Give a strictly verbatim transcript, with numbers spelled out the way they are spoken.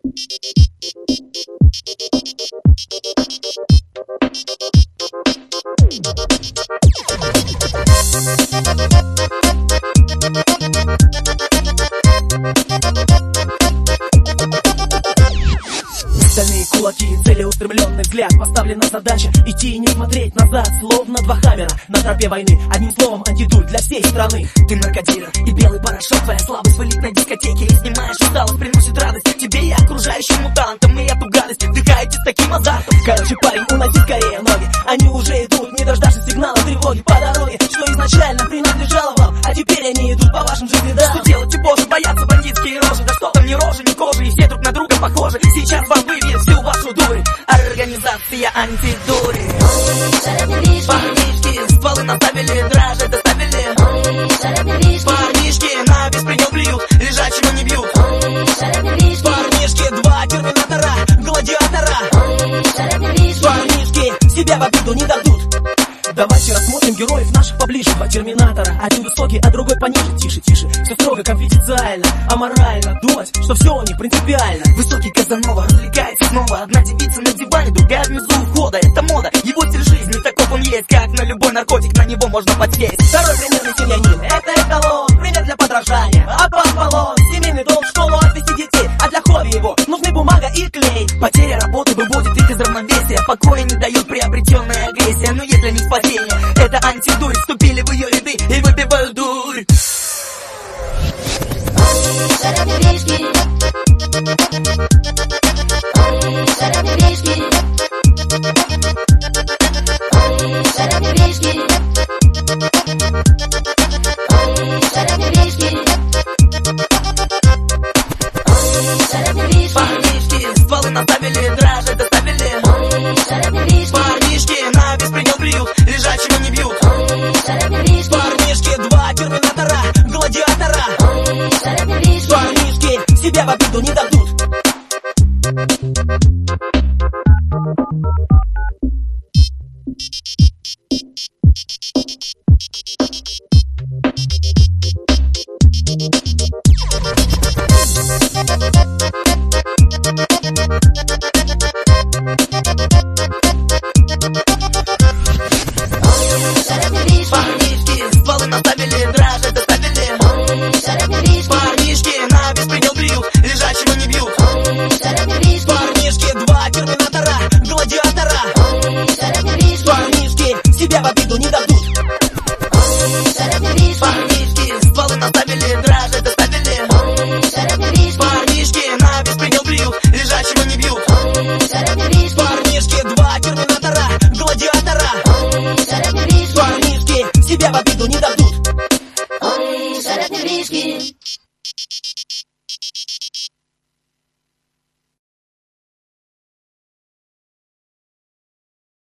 Стальные кулаки, целеустремленный взгляд, поставлена задача идти и не смотреть назад, словно два хаммера на тропе войны. Одним словом, антидурь для всей страны. Ты наркодилер и белый порошок, твоя слабость в элитной дискотеке. И снимаешь усталость, приносит радость тебе и окружающим мутантам. И эту гадость вдыхаете с таким азартом. Короче, парень, уноси скорее ноги, они уже идут, не дождавшись сигнала тревоги по дороге, что изначально принадлежало вам, а теперь они идут по вашим жизнедам. Что делать, позже боятся бандитские рожи, да что там ни рожи, ни кожи, и все друг на друга похожи. Сейчас вам выбьет всю вашу дурь, организация антидури. Парнишки, стволы наставили, дрожи доставили. Парнишки на беспредел плюют, лежачего не бьют. Парнишки, два терминатора, гладиатора. Парнишки, себя в обиду не дадут. Давайте рассмотрим героев наших поближе. Два терминатора, один высокий, а другой пониже. Тише, тише, все строго, конфиденциально, аморально думать, что все у них принципиально. Высокий Казанова развлекается снова. Одна девица на диване, другая внизу ухода. Это мода, его стиль жизни, таков он есть. Как на любой наркотик, на него можно подсесть. Второй примерный семьянин, это эталон, пример для подражания. Аполлон, семейный долг, в школу отвести детей, а для хобби его нужны бумага и клей. Потеря работы выводит их из равновесия, покоя не дают приобретенная агрессия. Но есть для них спасение, это антидурь. Вступили в ее ряды и выпивают дурь. Парнишки, стволы наставили, дрожи доставили. Парнишки на беспредел плюют, лежачего не бьют. Парнишки, два терминатора, гладиатора. Парнишки, себя в обиду не дадут.